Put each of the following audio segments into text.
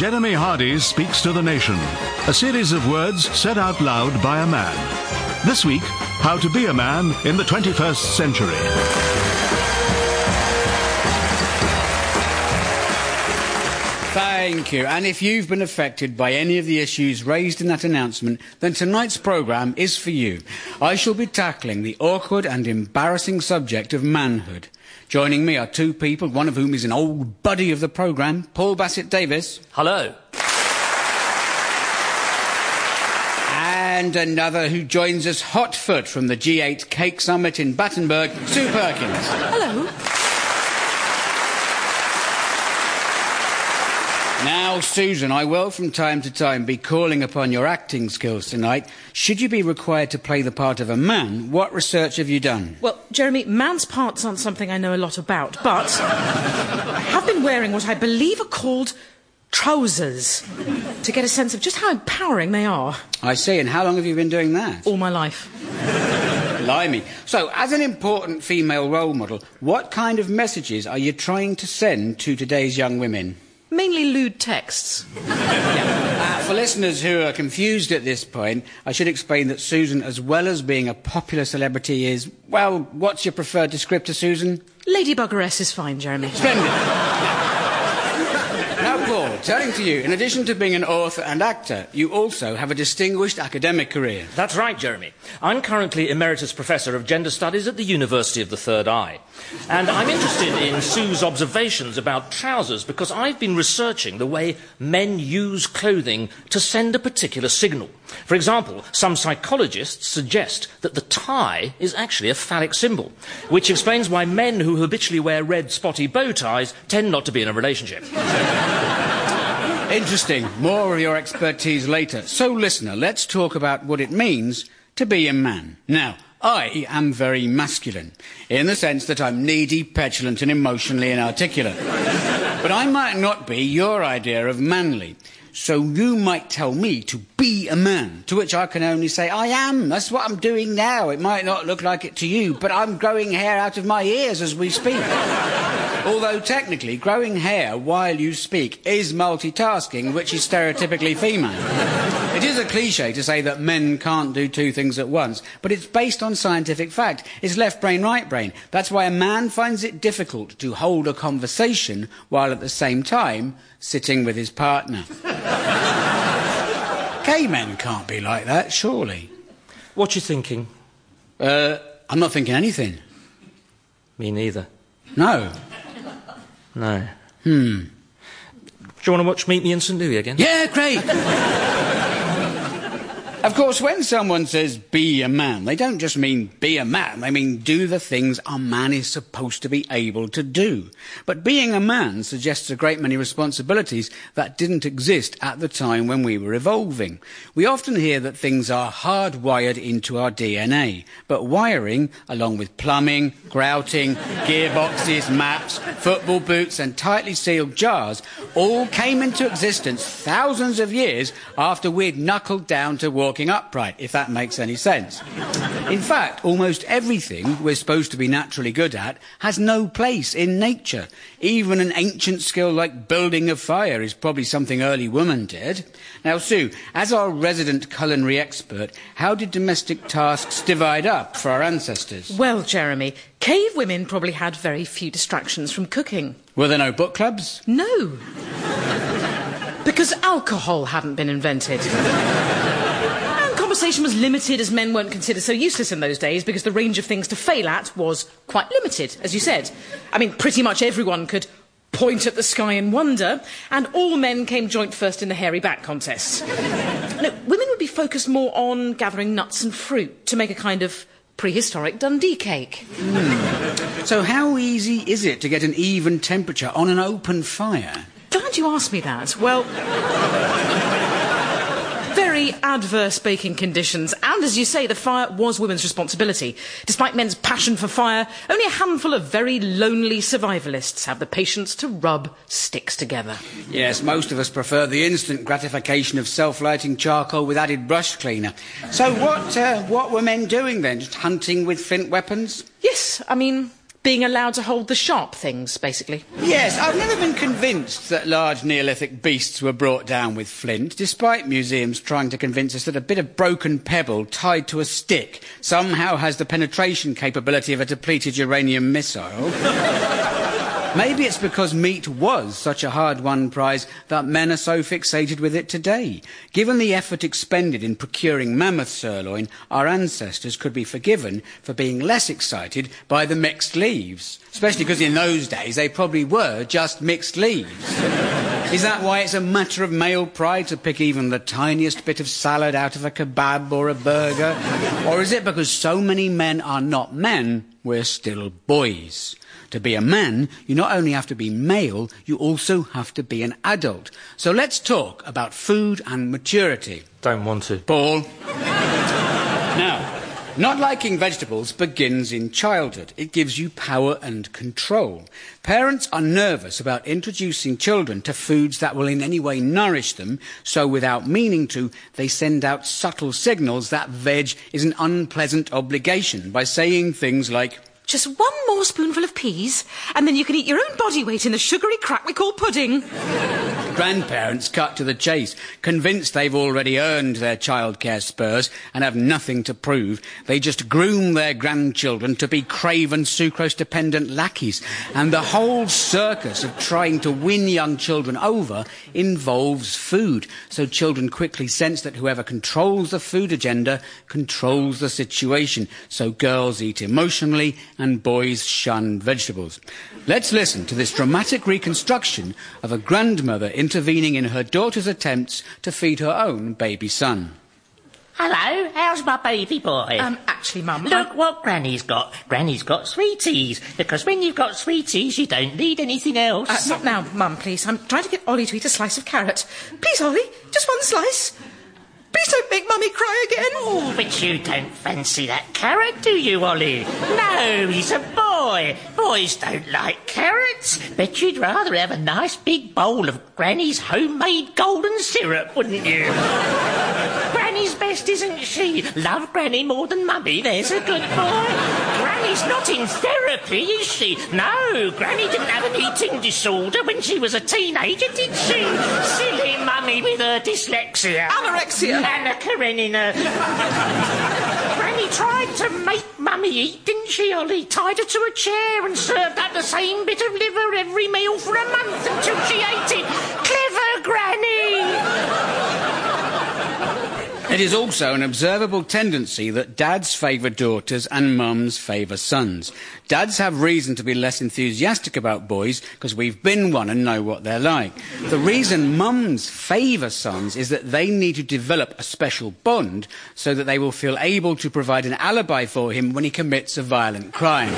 Jeremy Hardy's Speaks to the Nation, a series of words said out loud by a man. This week, how to be a man in the 21st century. Thank you. And if you've been affected by any of the issues raised in that announcement, then tonight's programme is for you. I shall be tackling the awkward and embarrassing subject of manhood. Joining me are two people, one of whom is an old buddy of the programme, Paul Bassett-Davies. Hello. And another who joins us hot-foot from the G8 Cake Summit in Battenberg, Sue Perkins. Hello. Now, Susan, I will from time to time be calling upon your acting skills tonight. Should you be required to play the part of a man, what research have you done? Well, Jeremy, man's parts aren't something I know a lot about, but I have been wearing what I believe are called trousers to get a sense of just how empowering they are. I see, and how long have you been doing that? All my life. Blimey. So, as an important female role model, what kind of messages are you trying to send to today's young women? Mainly lewd texts. For listeners who are confused at this point, I should explain that Susan, as well as being a popular celebrity, is, well, what's your preferred descriptor, Susan? Ladybuggeress is fine, Jeremy. Splendid. Now, Paul, turning to you, in addition to being an author and actor, you also have a distinguished academic career. That's right, Jeremy. I'm currently Emeritus Professor of Gender Studies at the University of the Third Eye. And I'm interested in Sue's observations about trousers because I've been researching the way men use clothing to send a particular signal. For example, some psychologists suggest that the tie is actually a phallic symbol, which explains why men who habitually wear red spotty bow ties tend not to be in a relationship. Interesting. More of your expertise later. So, listener, let's talk about what it means to be a man. Now, I am very masculine, in the sense that I'm needy, petulant and emotionally inarticulate. But I might not be your idea of manly. So you might tell me to be a man, to which I can only say, I am. That's what I'm doing now. It might not look like it to you, but I'm growing hair out of my ears as we speak. Although technically, growing hair while you speak is multitasking, which is stereotypically female. It is a cliché to say that men can't do two things at once, but it's based on scientific fact. It's left brain, right brain. That's why a man finds it difficult to hold a conversation while at the same time sitting with his partner. Gay men can't be like that, surely. What you thinking? I'm not thinking anything. Me neither. No. No. Do you want to watch Meet Me in St Louis again? Yeah, great! Of course, when someone says be a man, they don't just mean be a man. They mean do the things a man is supposed to be able to do. But being a man suggests a great many responsibilities that didn't exist at the time when we were evolving. We often hear that things are hardwired into our DNA. But wiring, along with plumbing, grouting, gearboxes, maps, football boots and tightly sealed jars, all came into existence thousands of years after we'd knuckled down to walking upright, if that makes any sense. In fact, almost everything we're supposed to be naturally good at has no place in nature. Even an ancient skill like building a fire is probably something early women did. Now, Sue, as our resident culinary expert, how did domestic tasks divide up for our ancestors? Well, Jeremy, cave women probably had very few distractions from cooking. Were there no book clubs? No. Because alcohol hadn't been invented. Conversation was limited as men weren't considered so useless in those days because the range of things to fail at was quite limited, as you said. I mean, pretty much everyone could point at the sky in wonder, and all men came joint first in the hairy back contests. No, women would be focused more on gathering nuts and fruit to make a kind of prehistoric Dundee cake. So how easy is it to get an even temperature on an open fire? Glad you asked me that. Well, very adverse baking conditions, and as you say, the fire was women's responsibility. Despite men's passion for fire, only a handful of very lonely survivalists have the patience to rub sticks together. Yes, most of us prefer the instant gratification of self-lighting charcoal with added brush cleaner. So what were men doing then? Just hunting with flint weapons? Yes, I mean, being allowed to hold the sharp things, basically. Yes, I've never been convinced that large Neolithic beasts were brought down with flint, despite museums trying to convince us that a bit of broken pebble tied to a stick somehow has the penetration capability of a depleted uranium missile. Maybe it's because meat was such a hard-won prize that men are so fixated with it today. Given the effort expended in procuring mammoth sirloin, our ancestors could be forgiven for being less excited by the mixed leaves. Especially because in those days they probably were just mixed leaves. Is that why it's a matter of male pride to pick even the tiniest bit of salad out of a kebab or a burger? Or is it because so many men are not men, we're still boys? To be a man, you not only have to be male, you also have to be an adult. So let's talk about food and maturity. Don't want to. Paul. Now, not liking vegetables begins in childhood. It gives you power and control. Parents are nervous about introducing children to foods that will in any way nourish them, so without meaning to, they send out subtle signals that veg is an unpleasant obligation by saying things like, "Just one more spoonful of peas, and then you can eat your own body weight in the sugary crack we call pudding." Grandparents cut to the chase, convinced they've already earned their childcare spurs and have nothing to prove. They just groom their grandchildren to be craven sucrose-dependent lackeys. And the whole circus of trying to win young children over involves food. So children quickly sense that whoever controls the food agenda controls the situation. So girls eat emotionally and boys shun vegetables. Let's listen to this dramatic reconstruction of a grandmother intervening in her daughter's attempts to feed her own baby son. Hello, how's my baby boy? Actually, Mum... Look what Granny's got. Granny's got sweeties. Because when you've got sweeties, you don't need anything else. Not now, Mum, please. I'm trying to get Ollie to eat a slice of carrot. Please, Ollie, just one slice. Please don't make Mummy cry again. Oh, but you don't fancy that carrot, do you, Ollie? No, he's a boy. Boys don't like carrots. Bet you'd rather have a nice big bowl of Granny's homemade golden syrup, wouldn't you? Granny's best, isn't she? Love Granny more than Mummy, there's a good boy. Granny's not in therapy, is she? No, Granny didn't have an eating disorder when she was a teenager, did she? Silly Mummy with her dyslexia. Anorexia. Anna Karenina. Granny tried to make Mummy eat, didn't she, Ollie? Tied her to a chair and served up the same bit of liver every meal for a month until she ate it. Clever Granny! It is also an observable tendency that dads favour daughters and mums favour sons. Dads have reason to be less enthusiastic about boys because we've been one and know what they're like. The reason mums favour sons is that they need to develop a special bond so that they will feel able to provide an alibi for him when he commits a violent crime.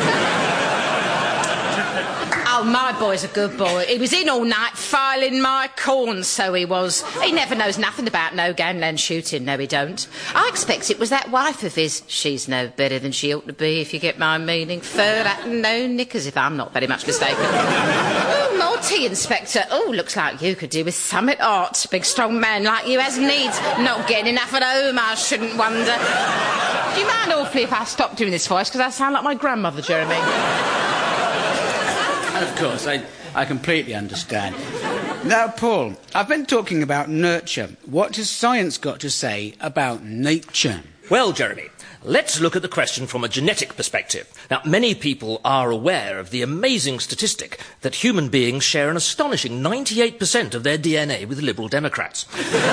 Oh, my boy's a good boy. He was in all night filing my corn, so he was. He never knows nothing about no gangland shooting, no he don't. I expect it was that wife of his. She's no better than she ought to be, if you get my meaning. Fur hat and no knickers, if I'm not very much mistaken. Oh, more tea, Inspector. Oh, looks like you could do with summit art. Big strong man like you has needs. Not getting enough at home, I shouldn't wonder. Do you mind awfully if I stop doing this voice, because I sound like my grandmother, Jeremy? Of course, I completely understand. Now, Paul, I've been talking about nurture. What has science got to say about nature? Well, Jeremy, let's look at the question from a genetic perspective. Now, many people are aware of the amazing statistic that human beings share an astonishing 98% of their DNA with Liberal Democrats.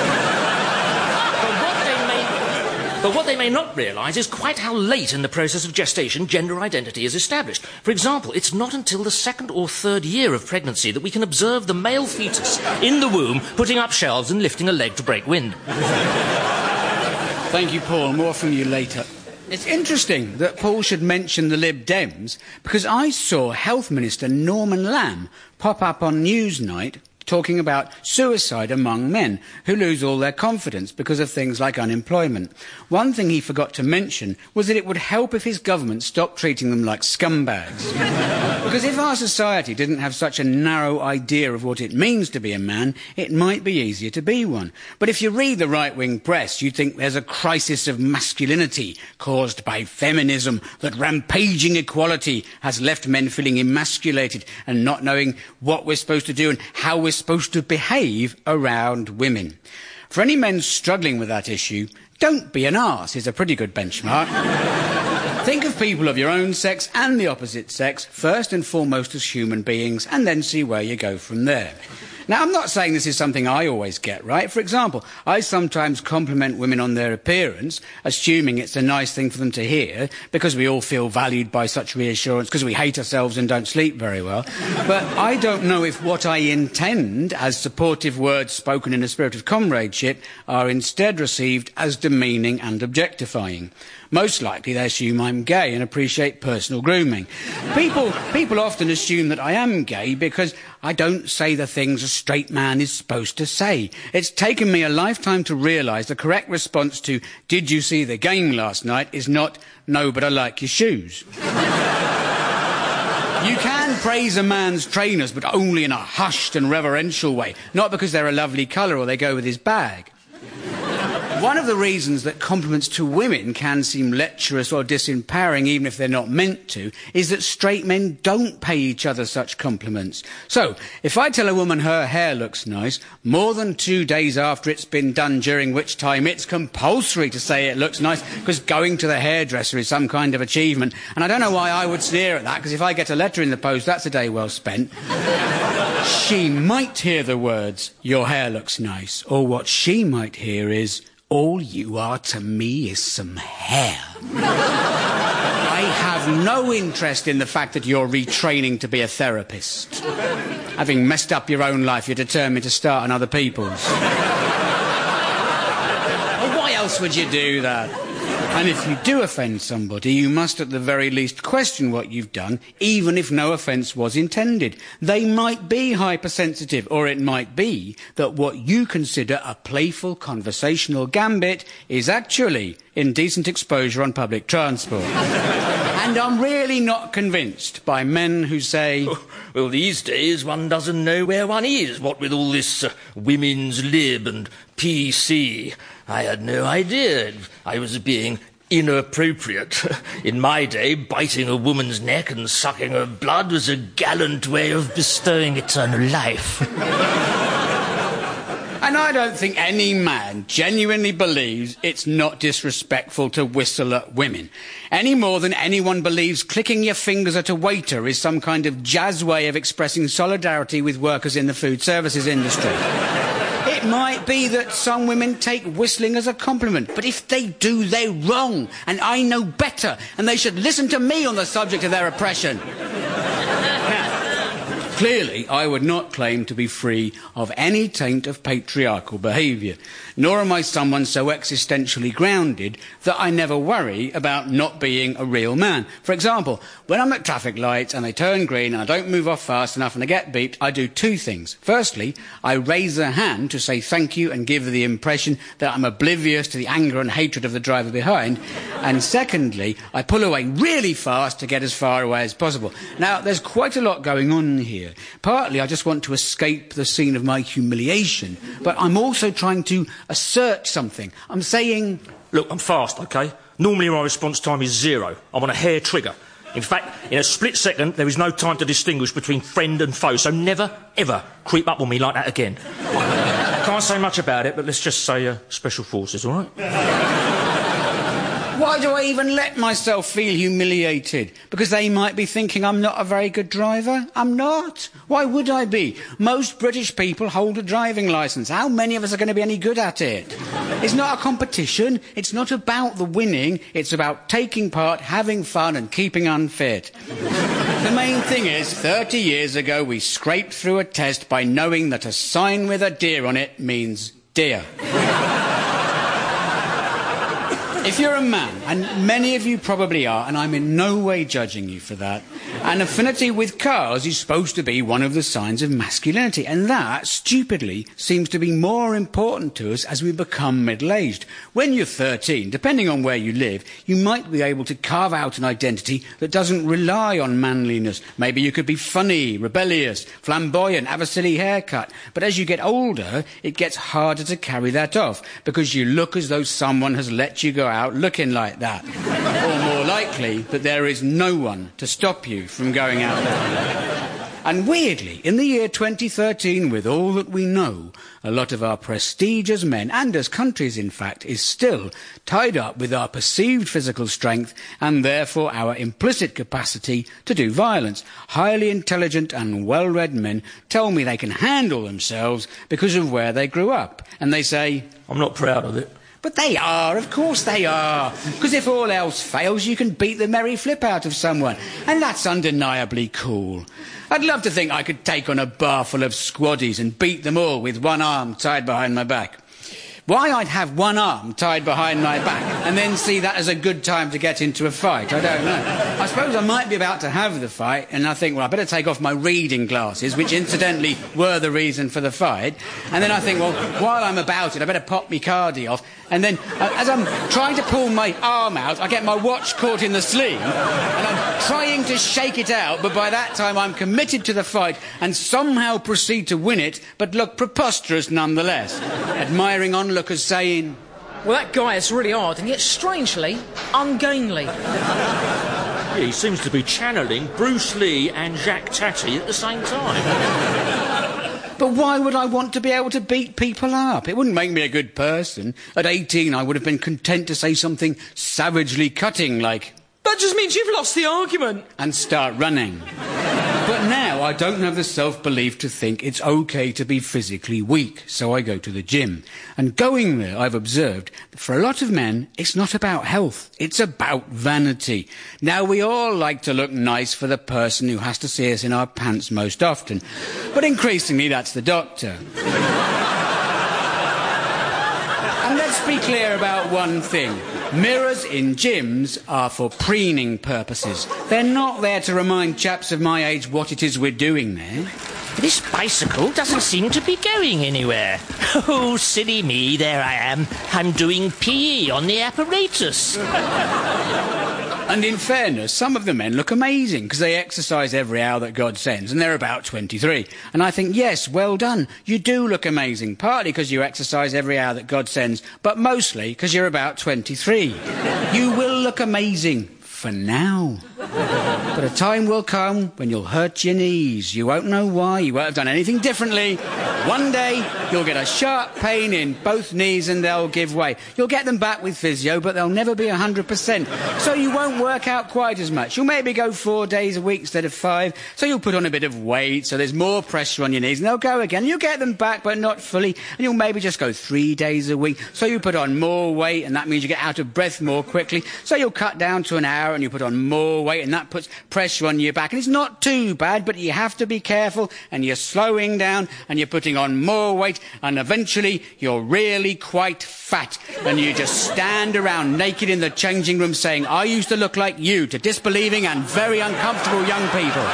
But what they may not realise is quite how late in the process of gestation gender identity is established. For example, it's not until the second or third year of pregnancy that we can observe the male fetus in the womb putting up shelves and lifting a leg to break wind. Thank you, Paul. More from you later. It's interesting that Paul should mention the Lib Dems because I saw Health Minister Norman Lamb pop up on Newsnight talking about suicide among men who lose all their confidence because of things like unemployment. One thing he forgot to mention was that it would help if his government stopped treating them like scumbags. Because if our society didn't have such a narrow idea of what it means to be a man, it might be easier to be one. But if you read the right-wing press, you'd think there's a crisis of masculinity caused by feminism, that rampaging equality has left men feeling emasculated and not knowing what we're supposed to do and how we're supposed to behave around women. For any men struggling with that issue, don't be an arse is a pretty good benchmark. Think of people of your own sex and the opposite sex first and foremost as human beings, and then see where you go from there. Now, I'm not saying this is something I always get right. For example, I sometimes compliment women on their appearance, assuming it's a nice thing for them to hear, because we all feel valued by such reassurance, because we hate ourselves and don't sleep very well. But I don't know if what I intend as supportive words spoken in a spirit of comradeship are instead received as demeaning and objectifying. Most likely they assume I'm gay and appreciate personal grooming. People often assume that I am gay because I don't say the things a straight man is supposed to say. It's taken me a lifetime to realise the correct response to "Did you see the game last night?" is not "No, but I like your shoes." You can praise a man's trainers, but only in a hushed and reverential way, not because they're a lovely colour or they go with his bag. One of the reasons that compliments to women can seem lecherous or disempowering, even if they're not meant to, is that straight men don't pay each other such compliments. So, if I tell a woman her hair looks nice, more than 2 days after it's been done, during which time it's compulsory to say it looks nice, because going to the hairdresser is some kind of achievement. And I don't know why I would sneer at that, because if I get a letter in the post, that's a day well spent. She might hear the words, "Your hair looks nice," or what she might hear is, "All you are to me is some hair." I have no interest in the fact that you're retraining to be a therapist. Having messed up your own life, you're determined to start on other people's. Well, why else would you do that? And if you do offend somebody, you must at the very least question what you've done, even if no offence was intended. They might be hypersensitive, or it might be that what you consider a playful conversational gambit is actually indecent exposure on public transport. And I'm really not convinced by men who say, "Well, these days one doesn't know where one is, what with all this women's lib and PC. I had no idea I was being inappropriate. In my day, biting a woman's neck and sucking her blood was a gallant way of bestowing eternal life." And I don't think any man genuinely believes it's not disrespectful to whistle at women, any more than anyone believes clicking your fingers at a waiter is some kind of jazz way of expressing solidarity with workers in the food services industry. It might be that some women take whistling as a compliment, but if they do, they're wrong, and I know better, and they should listen to me on the subject of their oppression. Clearly, I would not claim to be free of any taint of patriarchal behaviour, nor am I someone so existentially grounded that I never worry about not being a real man. For example, when I'm at traffic lights and they turn green and I don't move off fast enough and I get beeped, I do two things. Firstly, I raise a hand to say thank you and give the impression that I'm oblivious to the anger and hatred of the driver behind. And secondly, I pull away really fast to get as far away as possible. Now, there's quite a lot going on here. Partly, I just want to escape the scene of my humiliation, but I'm also trying to assert something. I'm saying... Look, I'm fast, OK? Normally my response time is 0. I'm on a hair trigger. In fact, in a split second, there is no time to distinguish between friend and foe, so never, ever creep up on me like that again. I can't say much about it, but let's just say Special Forces, all right? Why do I even let myself feel humiliated? Because they might be thinking I'm not a very good driver? I'm not. Why would I be? Most British people hold a driving licence. How many of us are going to be any good at it? It's not a competition. It's not about the winning. It's about taking part, having fun and keeping unfit. The main thing is, 30 years ago we scraped through a test by knowing that a sign with a deer on it means deer. If you're a man, and many of you probably are, and I'm in no way judging you for that, an affinity with cars is supposed to be one of the signs of masculinity, and that, stupidly, seems to be more important to us as we become middle-aged. When you're 13, depending on where you live, you might be able to carve out an identity that doesn't rely on manliness. Maybe you could be funny, rebellious, flamboyant, have a silly haircut. But as you get older, it gets harder to carry that off, because you look as though someone has let you go out looking like that. Or more likely, that there is no one to stop you from going out there. And weirdly, in the year 2013, with all that we know, a lot of our prestige as men, and as countries in fact, is still tied up with our perceived physical strength and therefore our implicit capacity to do violence. Highly intelligent and well-read men tell me they can handle themselves because of where they grew up. And they say, I'm not proud of it. But they are, of course they are. Because if all else fails, you can beat the merry flip out of someone. And that's undeniably cool. I'd love to think I could take on a bar full of squaddies and beat them all with one arm tied behind my back. Why I'd have one arm tied behind my back and then see that as a good time to get into a fight, I don't know. I suppose I might be about to have the fight and I think, well, I better take off my reading glasses, which incidentally were the reason for the fight. And then I think, well, while I'm about it, I better pop my cardie off. And then, as I'm trying to pull my arm out, I get my watch caught in the sleeve and I'm trying to shake it out, but by that time I'm committed to the fight and somehow proceed to win it, but look preposterous nonetheless. Admiring onlookers saying, well, that guy is really odd and yet strangely ungainly. Yeah, he seems to be channeling Bruce Lee and Jacques Tati at the same time. But why would I want to be able to beat people up? It wouldn't make me a good person. At 18, I would have been content to say something savagely cutting like, that just means you've lost the argument. And start running. But now I don't have the self-belief to think it's okay to be physically weak, so I go to the gym. And going there, I've observed that for a lot of men, it's not about health, it's about vanity. Now, we all like to look nice for the person who has to see us in our pants most often. But increasingly, that's the doctor. And let's be clear about one thing. Mirrors in gyms are for preening purposes. They're not there to remind chaps of my age what it is we're doing there. This bicycle doesn't seem to be going anywhere. Oh, silly me, there I am. I'm doing PE on the apparatus. And in fairness, some of the men look amazing because they exercise every hour that God sends, and they're about 23. And I think, yes, well done. You do look amazing, partly because you exercise every hour that God sends, but mostly because you're about 23. You will look amazing. For now. But a time will come when you'll hurt your knees. You won't know why. You won't have done anything differently. One day, you'll get a sharp pain in both knees and they'll give way. You'll get them back with physio, but they'll never be 100%. So you won't work out quite as much. You'll maybe go 4 days a week instead of 5. So you'll put on a bit of weight, so there's more pressure on your knees, and they'll go again. You'll get them back, but not fully. And you'll maybe just go 3 days a week. So you put on more weight, and that means you get out of breath more quickly. So you'll cut down to an hour, and you put on more weight, and that puts pressure on your back. And it's not too bad, but you have to be careful, and you're slowing down, and you're putting on more weight, and eventually you're really quite fat, and you just stand around naked in the changing room saying, I used to look like you, to disbelieving and very uncomfortable young people.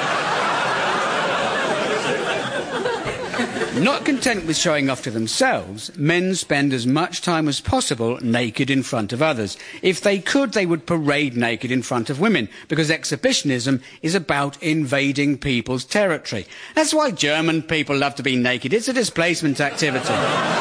Not content with showing off to themselves, men spend as much time as possible naked in front of others. If they could, they would parade naked in front of women, because exhibitionism is about invading people's territory. That's why German people love to be naked. It's a displacement activity.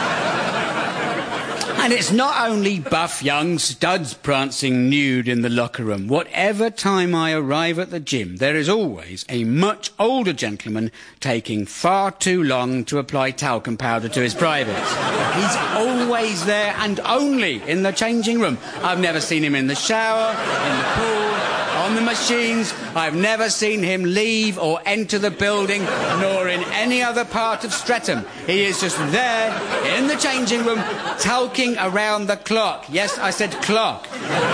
And it's not only buff young studs prancing nude in the locker room. Whatever time I arrive at the gym, there is always a much older gentleman taking far too long to apply talcum powder to his privates. He's always there and only in the changing room. I've never seen him in the shower, in the pool, on the machines. I've never seen him leave or enter the building, nor in any other part of Streatham. He is just there in the changing room, talking around the clock. Yes, I said clock.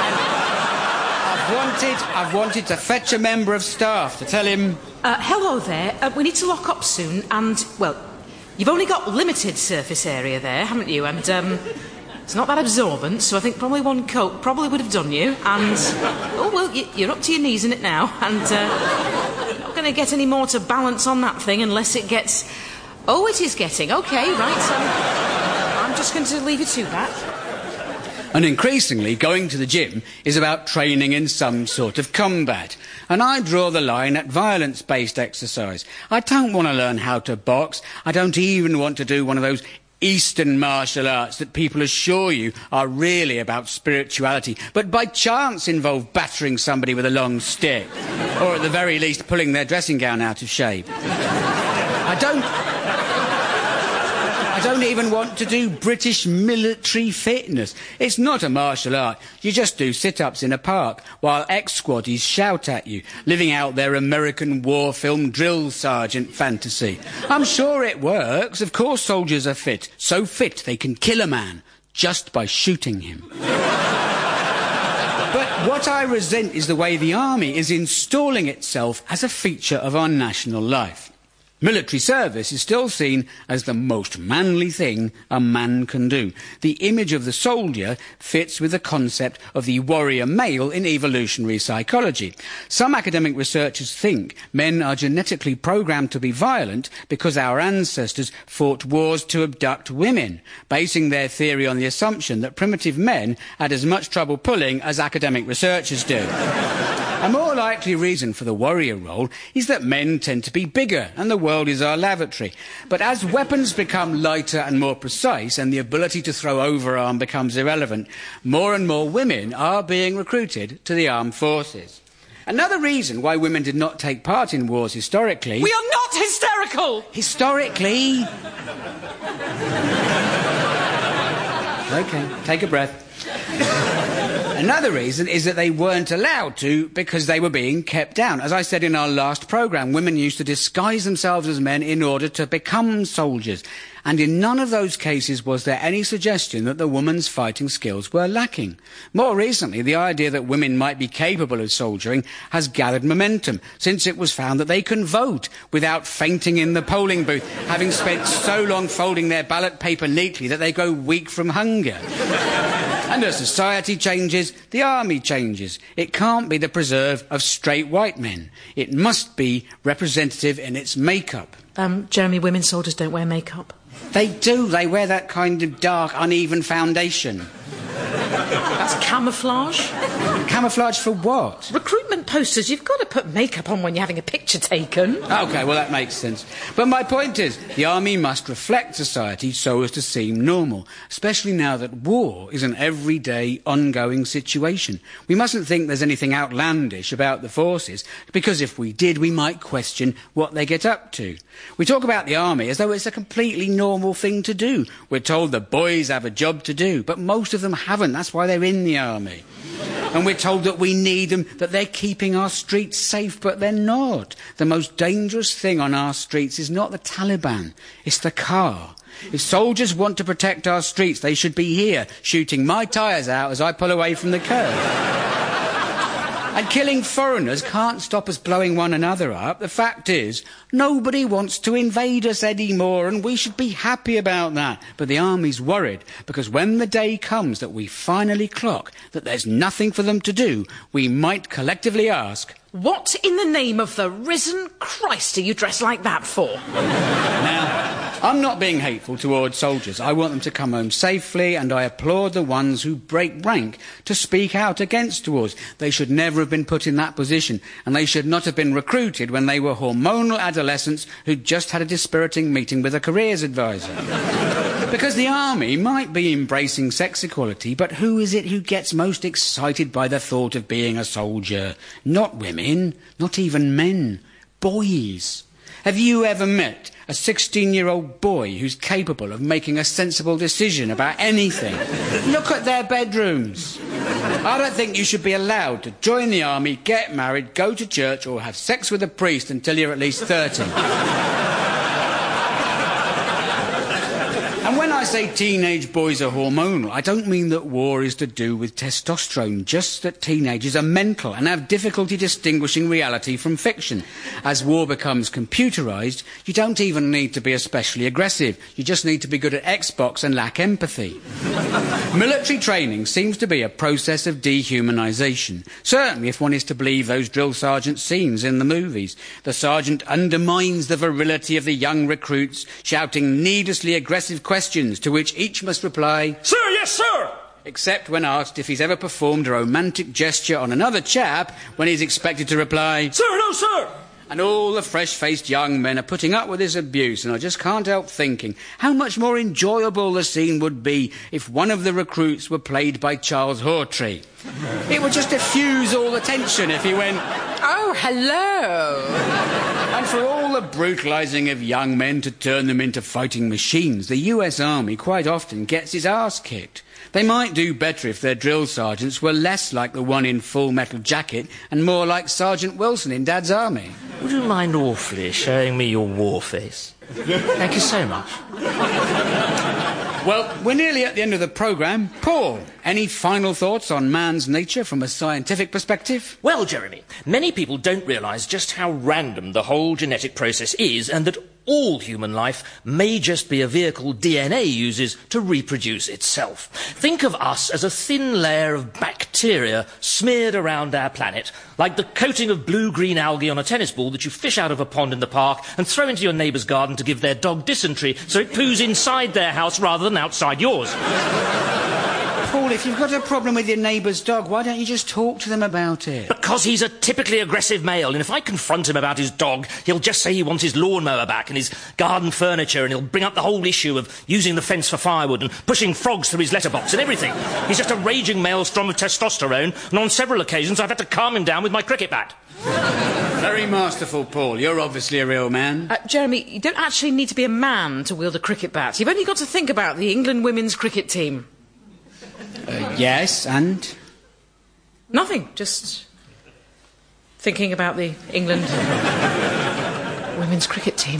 I've wanted to fetch a member of staff to tell him... hello there. We need to lock up soon and, well, you've only got limited surface area there, haven't you? And, It's not that absorbent, so I think probably one Coke probably would have done you. And, oh, well, you're up to your knees in it now. And you're not going to get any more to balance on that thing unless it gets... Oh, it is getting. OK, right, so I'm just going to leave it to that. And increasingly, going to the gym is about training in some sort of combat. And I draw the line at violence-based exercise. I don't want to learn how to box. I don't even want to do one of those Eastern martial arts that people assure you are really about spirituality, but by chance involve battering somebody with a long stick, or at the very least pulling their dressing gown out of shape. I don't even want to do British military fitness. It's not a martial art. You just do sit-ups in a park while ex-squaddies shout at you, living out their American war film drill sergeant fantasy. I'm sure it works. Of course soldiers are fit. So fit they can kill a man just by shooting him. But what I resent is the way the army is installing itself as a feature of our national life. Military service is still seen as the most manly thing a man can do. The image of the soldier fits with the concept of the warrior male in evolutionary psychology. Some academic researchers think men are genetically programmed to be violent because our ancestors fought wars to abduct women, basing their theory on the assumption that primitive men had as much trouble pulling as academic researchers do. A more likely reason for the warrior role is that men tend to be bigger and the world is our lavatory. But as weapons become lighter and more precise and the ability to throw overarm becomes irrelevant, more and more women are being recruited to the armed forces. Another reason why women did not take part in wars historically... We are not hysterical! Historically... OK, take a breath. Another reason is that they weren't allowed to because they were being kept down. As I said in our last programme, women used to disguise themselves as men in order to become soldiers. And in none of those cases was there any suggestion that the woman's fighting skills were lacking. More recently, the idea that women might be capable of soldiering has gathered momentum, since it was found that they can vote without fainting in the polling booth, having spent so long folding their ballot paper neatly that they go weak from hunger. And as society changes, the army changes. It can't be the preserve of straight white men. It must be representative in its makeup. Jeremy, women soldiers don't wear makeup. They do. They wear that kind of dark, uneven foundation. That's camouflage. Camouflage for what? Recruitment posters. You've got to put makeup on when you're having a picture taken. OK, well, that makes sense. But my point is, the army must reflect society so as to seem normal, especially now that war is an everyday, ongoing situation. We mustn't think there's anything outlandish about the forces, because if we did, we might question what they get up to. We talk about the army as though it's a completely normal thing to do. We're told the boys have a job to do, but most of them haven't. That's why they're in the army. And we're told that we need them, that they're keeping our streets safe, but they're not. The most dangerous thing on our streets is not the Taliban, it's the car. If soldiers want to protect our streets, they should be here, shooting my tyres out as I pull away from the curb. And killing foreigners can't stop us blowing one another up. The fact is, nobody wants to invade us anymore, and we should be happy about that. But the army's worried, because when the day comes that we finally clock that there's nothing for them to do, we might collectively ask, what in the name of the risen Christ are you dressed like that for? Now, I'm not being hateful towards soldiers. I want them to come home safely, and I applaud the ones who break rank to speak out against wars. They should never have been put in that position, and they should not have been recruited when they were hormonal adolescents who'd just had a dispiriting meeting with a careers advisor. Because the army might be embracing sex equality, but who is it who gets most excited by the thought of being a soldier? Not women, not even men. Boys. Have you ever met a 16-year-old boy who's capable of making a sensible decision about anything? Look at their bedrooms. I don't think you should be allowed to join the army, get married, go to church, or have sex with a priest until you're at least 30. And when I I say teenage boys are hormonal, I don't mean that war is to do with testosterone, just that teenagers are mental and have difficulty distinguishing reality from fiction. As war becomes computerised, you don't even need to be especially aggressive. You just need to be good at Xbox and lack empathy. Military training seems to be a process of dehumanisation. Certainly, if one is to believe those drill sergeant scenes in the movies. The sergeant undermines the virility of the young recruits, shouting needlessly aggressive questions to which each must reply, "Sir, yes, sir!" Except when asked if he's ever performed a romantic gesture on another chap when he's expected to reply, "Sir, no, sir!" And all the fresh-faced young men are putting up with this abuse, and I just can't help thinking how much more enjoyable the scene would be if one of the recruits were played by Charles Hawtrey. It would just diffuse all the tension if he went, "Oh, hello." And for all the brutalising of young men to turn them into fighting machines, the US Army quite often gets its arse kicked. They might do better if their drill sergeants were less like the one in Full Metal Jacket and more like Sergeant Wilson in Dad's Army. Would you mind awfully showing me your war face? Thank you so much. Well, we're nearly at the end of the programme. Paul, any final thoughts on man's nature from a scientific perspective? Well, Jeremy, many people don't realise just how random the whole genetic process is, and that all human life may just be a vehicle DNA uses to reproduce itself. Think of us as a thin layer of bacteria smeared around our planet, like the coating of blue-green algae on a tennis ball that you fish out of a pond in the park and throw into your neighbour's garden to give their dog dysentery so it poos inside their house rather than outside yours. Paul, if you've got a problem with your neighbour's dog, why don't you just talk to them about it? Because he's a typically aggressive male, and if I confront him about his dog, he'll just say he wants his lawnmower back and his garden furniture, and he'll bring up the whole issue of using the fence for firewood and pushing frogs through his letterbox and everything. He's just a raging maelstrom of testosterone, and on several occasions I've had to calm him down with my cricket bat. Very masterful, Paul. You're obviously a real man. Jeremy, you don't actually need to be a man to wield a cricket bat. You've only got to think about the England women's cricket team. Yes, and? Nothing, just thinking about the England women's cricket team.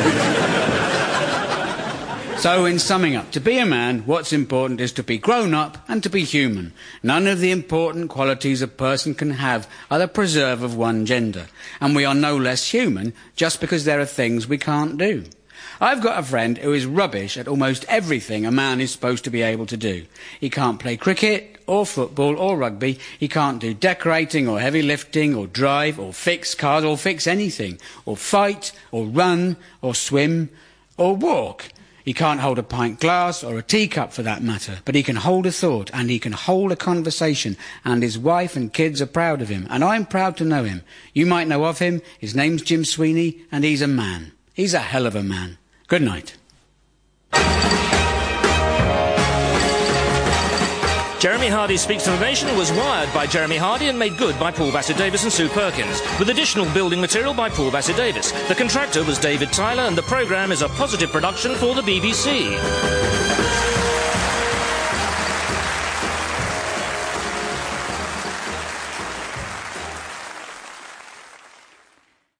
So, in summing up, to be a man, what's important is to be grown up and to be human. None of the important qualities a person can have are the preserve of one gender. And we are no less human just because there are things we can't do. I've got a friend who is rubbish at almost everything a man is supposed to be able to do. He can't play cricket, or football, or rugby. He can't do decorating, or heavy lifting, or drive, or fix cars, or fix anything, or fight, or run, or swim, or walk. He can't hold a pint glass, or a teacup for that matter, but he can hold a thought, and he can hold a conversation, and his wife and kids are proud of him, and I'm proud to know him. You might know of him. His name's Jim Sweeney, and he's a man. He's a hell of a man. Good night. Jeremy Hardy Speaks to the Nation was wired by Jeremy Hardy and made good by Paul Bassett-Davis and Sue Perkins, with additional building material by Paul Bassett-Davis. The contractor was David Tyler, and the programme is a Positive production for the BBC.